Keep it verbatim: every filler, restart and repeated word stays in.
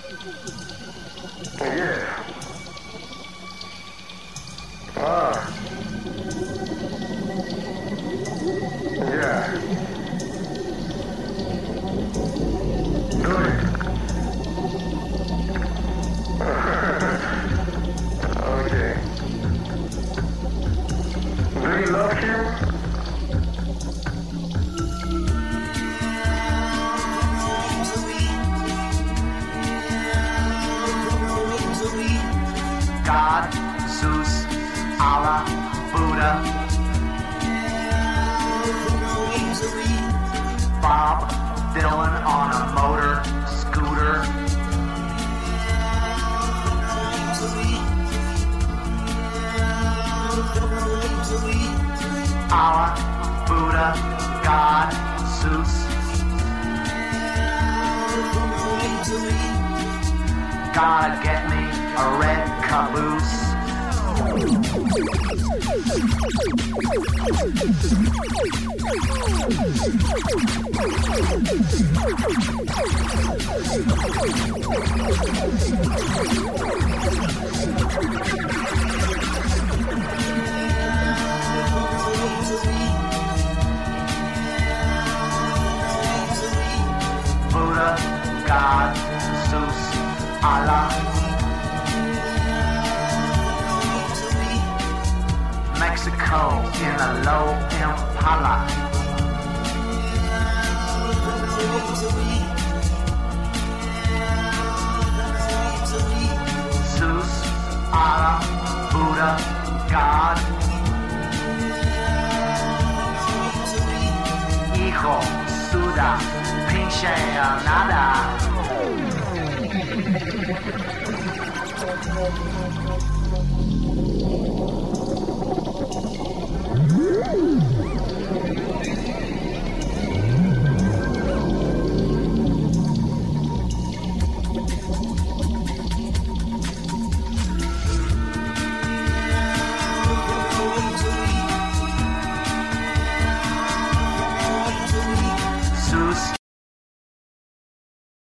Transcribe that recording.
Yeah. Ah. Yeah. Good. Okay. Do you love him? God, Zeus, Allah, Buddha, Bob Dylan on a motor scooter, Allah, Buddha, God, Zeus, gotta get me a red caboose. Buddha, God, Zeus, Allah, Mexico in a low Impala. Zeus, Allah, Buddha, God. Hijo, suda, pinche nada.